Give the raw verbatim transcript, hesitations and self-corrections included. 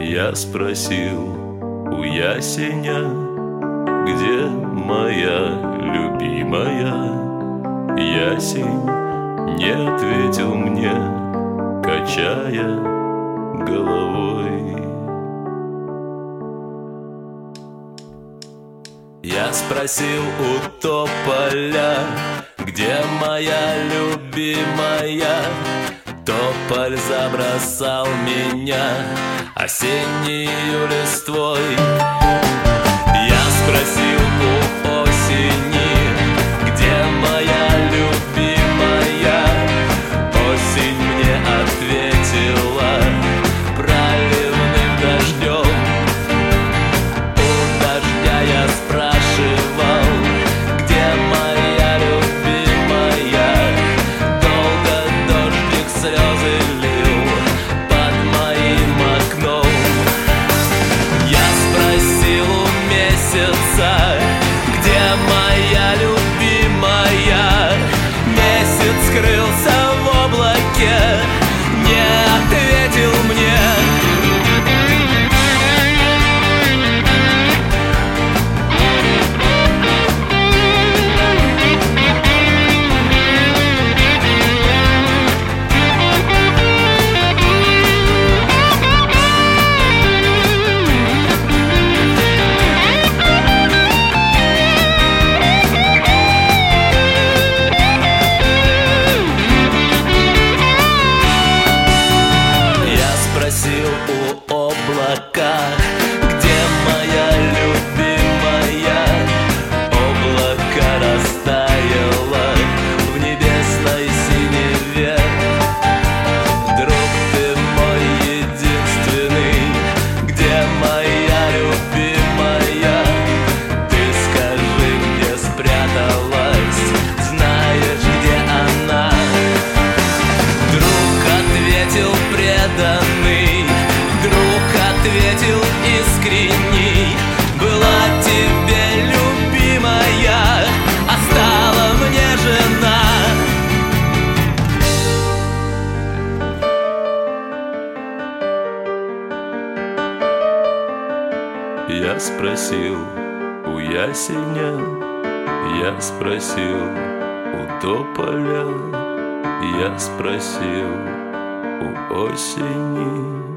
Я спросил у ясеня, где моя любимая. Ясень не ответил мне, качая головой. Я спросил у тополя, где моя любимая. Тополь забросал меня осеннею листвой. Я спросил у осени, где моя любимая. Осень мне ответила проливным дождем. У дождя я спрашивал, где моя любимая. Долго дождик слезы лил под моим окном. Я спросил у месяца, где моя любимая. Месяц скрылся в облаке, не ответил мне. Спросил у облака, где моя любимая. Облако растаяло в небесной синеве. Друг ты мой единственный, где моя любимая? Ты скажи, где спряталась, знаешь, где она? Друг ответил преданный, друг ответил искренний. Была тебе любимая, а стала мне жена. Я спросил у ясеня, я спросил у тополя, я спросил у осени.